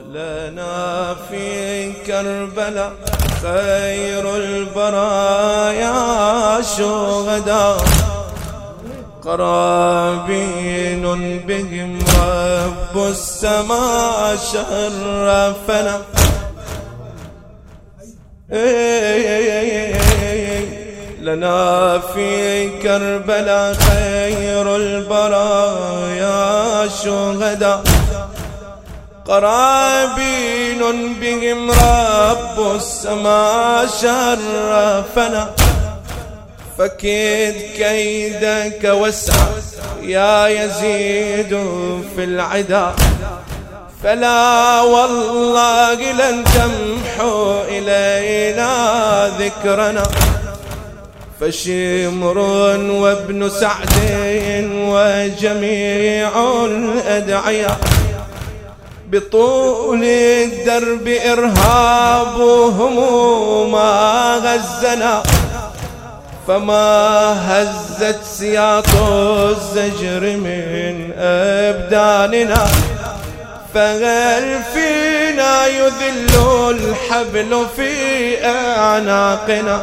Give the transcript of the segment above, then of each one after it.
لنا في كربلاء خير البرايا شهداء قرابين بهم رب السماء شرفنا. لنا في كربلاء خير البرايا شهداء قرابين بهم رب السماء شرفنا. فكيد كيدك واسعى يا يزيد في العدا فلا والله لن تمحو إلينا ذكرنا. فشمر وابن سعد وجميع الأدعياء بطول الدرب إرهابهم ما غزنا. فما هزت سياط الزجر من أبداننا فهل فينا يذل الحبل في أعناقنا.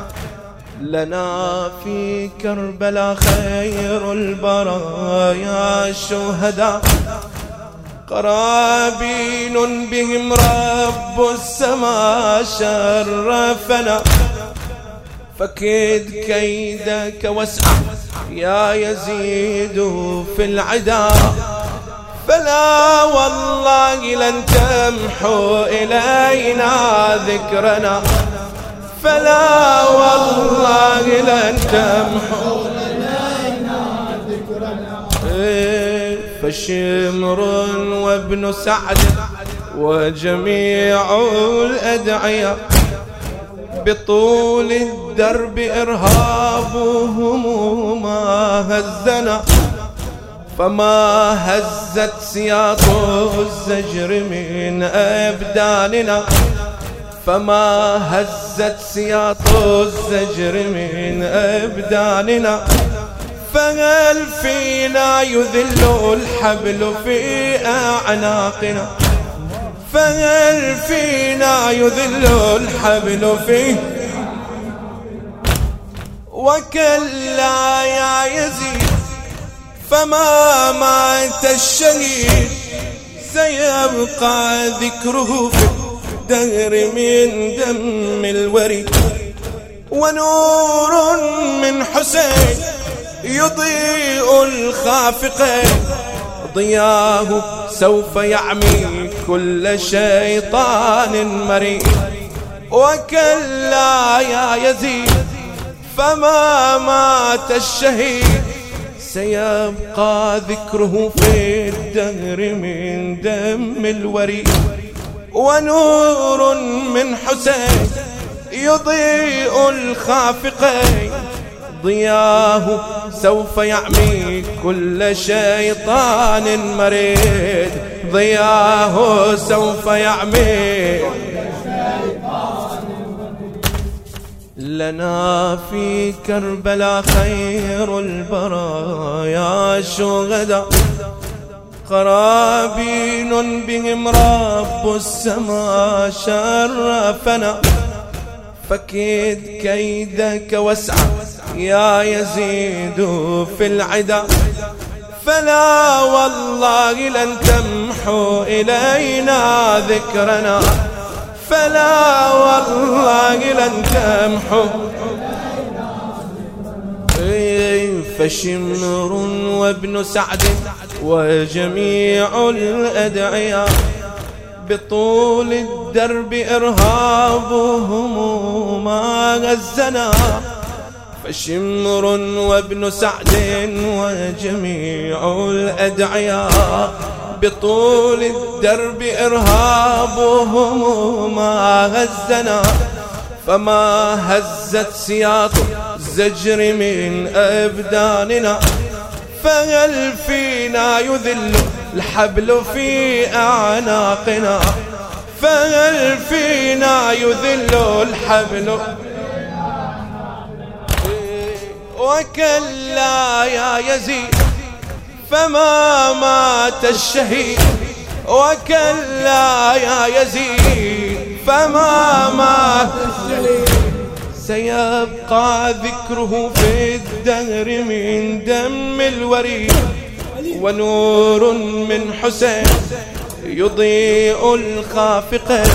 لنا في كربلاء خير البرايا شهداء قرابين بهم رب السماء شرفنا. فكيد كيدك واسعى يا يزيد في العدا فلا والله لن تمحو إلينا ذكرنا. فلا والله لن تمحو إلينا ذكرنا. فشمر وابن سعد وجميع الأدعياء بطول الدرب إرهابهم ما هزنا. فما هزت سياط الزجر من أبداننا. فما هزت سياط الزجر من أبداننا. فهل فينا يذل الحبل في أعناقنا. فهل فينا يذل الحبل فيه. وكلا يا يزيد فما مات الشهيد سيبقى ذكره في الدهر من دم الوريد. ونور من حسين يضيء الخافقين ضياه سوف يعمي كل شيطان مريد. وكلا يا يزيد فما مات الشهيد سيبقى ذكره في الدهر من دم الوريد. ونور من حسين يضيء الخافقين ضياه سوف يعمي كل شيطان مريد. ضياه سوف يعمي. لنا في كربلاء خير البرايا شهداء قرابين بهم رب السماء شرفنا. فكيد كيدك واسعى يا يزيد في العدا فلا والله لن تمحو إلينا ذكرنا. فلا والله لن تمحو. فشمر وابن سعد وجميع الأدعياء بطول الدرب إرهابهم ما غزنا. فشمر وابن سعد وجميع الأدعياء بطول الدرب إرهابهم ما غزنا. فما هزت سياط الزجر من أبداننا. فهل فينا يذل الحبل في أعناقنا. فهل فينا يذل الحبل. وكلا يا يزيد فما مات الشهيد وكلا يا يزيد فما مات سيبقى ذكره في الدهر من دم الوريد ونور من حسين يضيء الخافق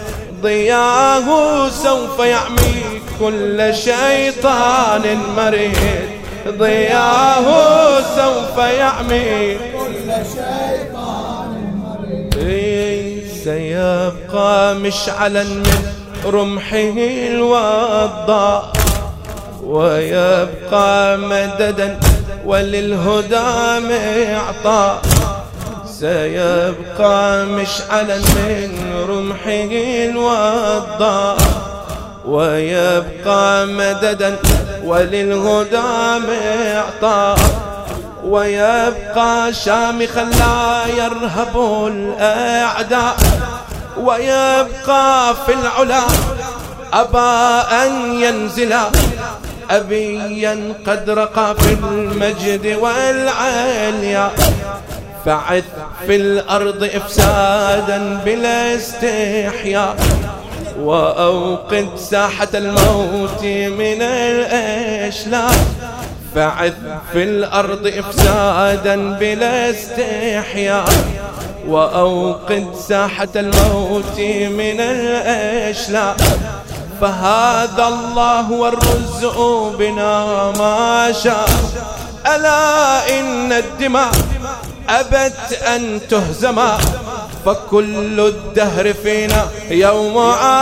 ضياه سوف يعمي كل شيطان مريد ضياه سوف يعمي كل شيطان مريد سيبقى مشعلا من رمحه الوضاء ويبقى مددا وللهدى معطاء سيبقى مشعلا من رمحه الوضاء ويبقى مددا وللهدى معطاء ويبقى شامخا لا يرهب الأعداء ويبقى في العلا أبى أن ينزل أبيا قد رقى في المجد والعليا فعث في الأرض إفسادا بلا استحياء وأوقد ساحة الموت من الأشلاء فعث في الأرض إفسادا بلا استحياء وأوقد ساحة الموت من الأشلاء فهذا الله والرزق بنا ما شاء ألا إن الدماء أبت أن تهزم فكل الدهر فينا يوم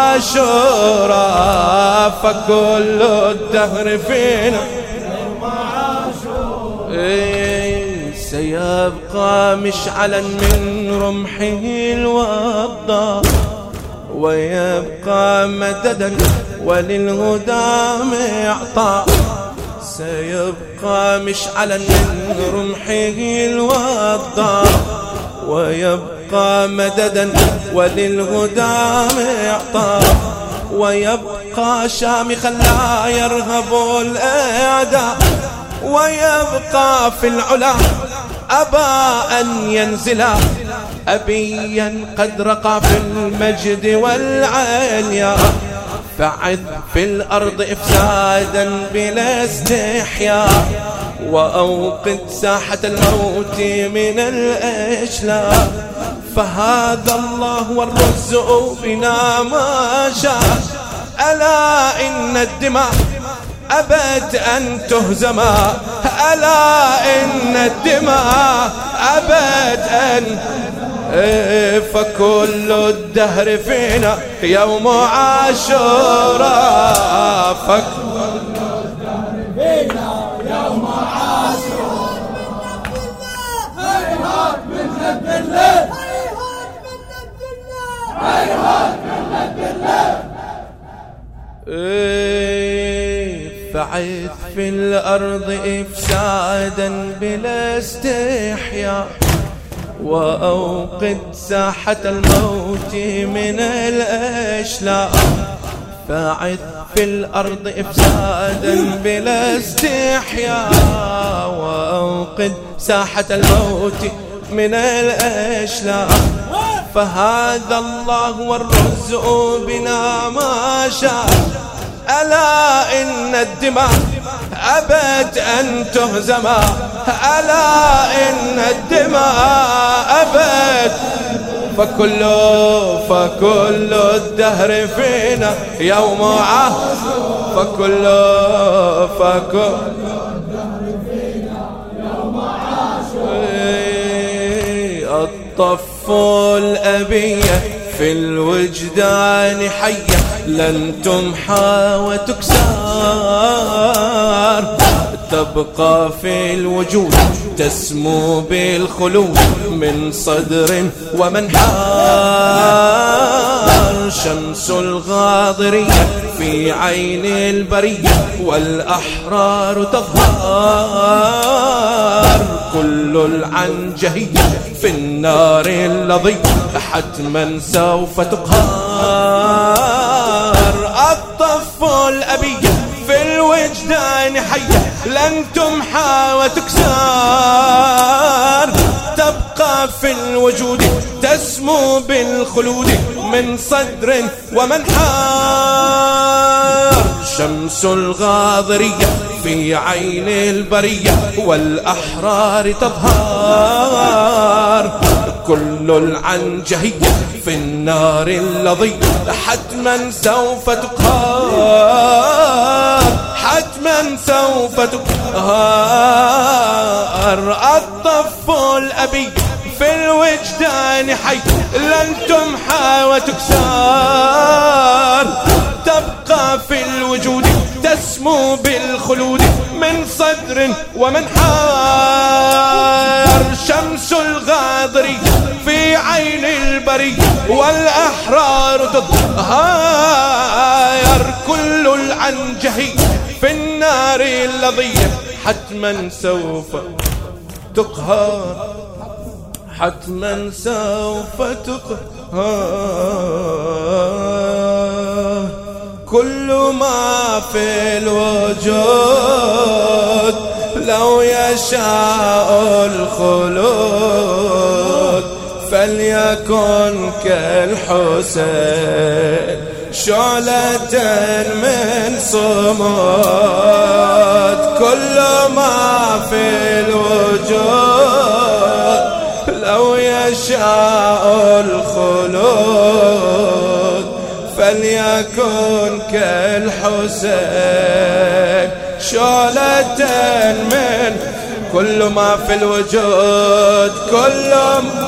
عاشوراء فكل الدهر فينا يوم عاشوراء سيبقى مشعلا من رمحه الوضاء ويبقى مددا وللهدى معطاء سيبقى مشعلا من رمحه الوضاء ويبقى مددا وللهدى معطاء ويبقى شامخا لا يرهب الأعداء ويبقى في العلا أبى أن ينزل أبيا قد رقى في المجد والعليا فعث في الأرض إفسادا بلا استحياء وأوقد ساحة الموت من الأشلاء فهذا الله والرزق بنا ما شاء ألا إن الدماء أبت أن تهزم ألا إن الدماء أبت أن فكل الدهر فينا يوم عاشوراء فكل الدهر فينا يوم عاشوراء هيهات من الدلة هيهات من الدلة هيهات من الدلة فعث في الأرض إفسادا بلا استحياء وأوقد ساحة الموت من الأشلاء فعث في الأرض إفسادا بلا استحياء وأوقد ساحة الموت من الأشلاء فهذا الله والرزق بنا ما شاء ألا إن الدماء أبت أن تهزم ألا إن الدماء أبت فكل الدهر فينا يوم عاشوراء فكل الدهر فينا يوم عاشوراء الطف الأبية في الوجدان حية لن تمحى وتكسر تبقى في الوجود تسمو بالخلود من صدر ومنحار شمس الغاضرية في عين البرية والأحرار تظهر كل العنجهية في النار اللظي حتما سوف تقهر الطف الأبية في الوجدان حية لن تمحى وتكسر تبقى في الوجود تسمو بالخلود من صدر ومنحار. شمس الغاضرية في عين البرية والأحرار تظهر. كل العنجهية في النار اللظية حتما سوف تقهر، حتما سوف تقهر. الطف الأبي في الوجدان حي لن تمحى وتكسر. تبقى في الوجود تسمو بالخلود من صدر ومنحار. شمس الغاضري في عين البري والأحرار تظهر. كل العنجهي في النار اللظية حتما سوف تقهر، حتما سوف تقهر. كل ما في الوجود لو يشاء الخلود فليكن كالحسين شعلة من صمود. كل ما في الوجود لو يشاء الخلود فليكن كالحسين شعلة من. كل ما في الوجود، كل ما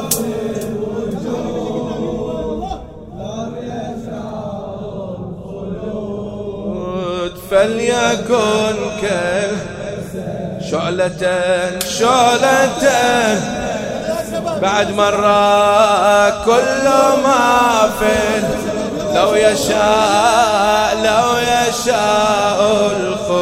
فليكن شعلة شعلة. بعد مرة كل ما في لو يشاء الخلود